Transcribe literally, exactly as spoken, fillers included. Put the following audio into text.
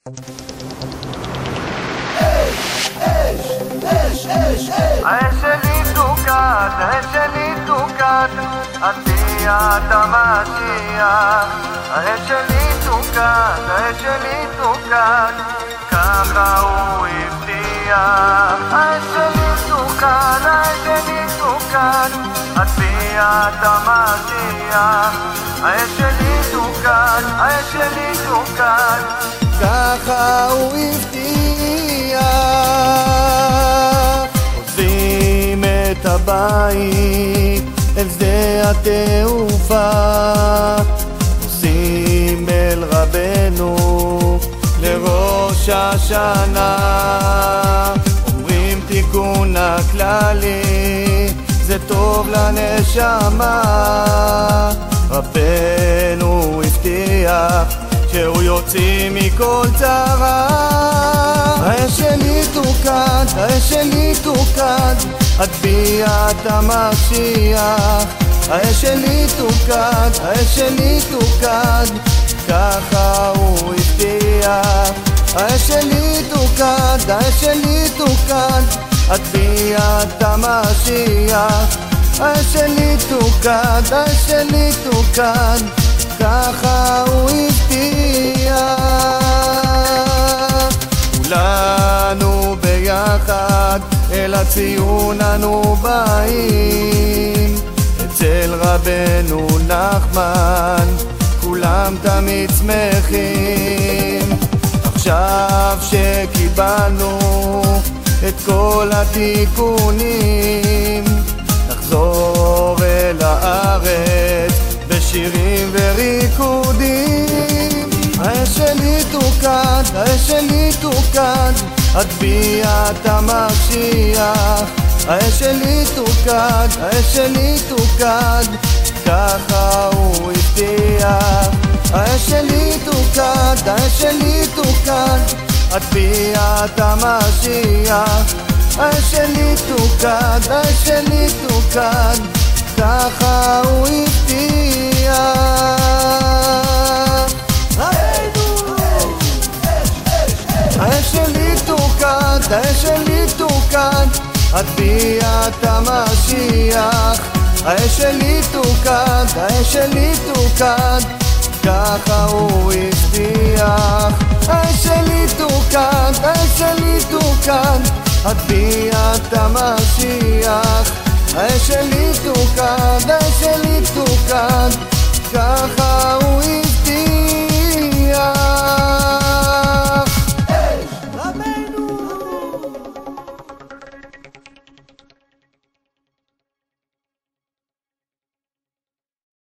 האש שלי תוקד, האש שלי תוקד, על ביאת המשיח. האש שלי תוקד, האש שלי תוקד, ככה הוא הבטיח. האש שלי תוקד, האש שלי תוקד, על ביאת המשיח. האש שלי תוקד, האש שלי תוקד, ככה הוא הבטיח. עוזבים את הבית אל שדה התעופה, נוסעים אל רבנו לראש השנה, אומרים תיקון הכללי זה טוב לנשמה. רבנו הבטיח שהוא יוציא מכל צרה. האש שלי תוקד, האש שלי תוקד, עד ביאת המשיח. האש שלי תוקד, האש שלי תוקד, ככה הוא הבטיח. האש שלי תוקד, האש שלי תוקד, עד ביאת המשיח. האש שלי תוקד, האש שלי תוקד, ככה הוא הבטיח. כולנו ביחד אל הציון אנו באים, אצל רבנו נחמן כולם תמיד שמחים. עכשיו שקיבלנו את כל התיקונים, נחזור אל הארץ בשירים וריקודים. האש שלי תוקד, האש שלי תוקד, עד ביאת המשיח. האש שלי תוקד, האש שלי תוקד, ככה הוא הבטיח. האש שלי תוקד, האש שלי תוקד, עד ביאת המשיח. האש שלי תוקד, האש שלי תוקד, ככה הוא הבטיח. האש שלי תוקד, האש שלי תוקד, עד ביאת המשיח. האש שלי תוקד, האש שלי תוקד, ככה הוא הבטיח. האש שלי תוקד, האש שלי תוקד, עד ביאת המשיח. האש שלי תוקד, האש שלי תוקד, ככה הוא הבטיח.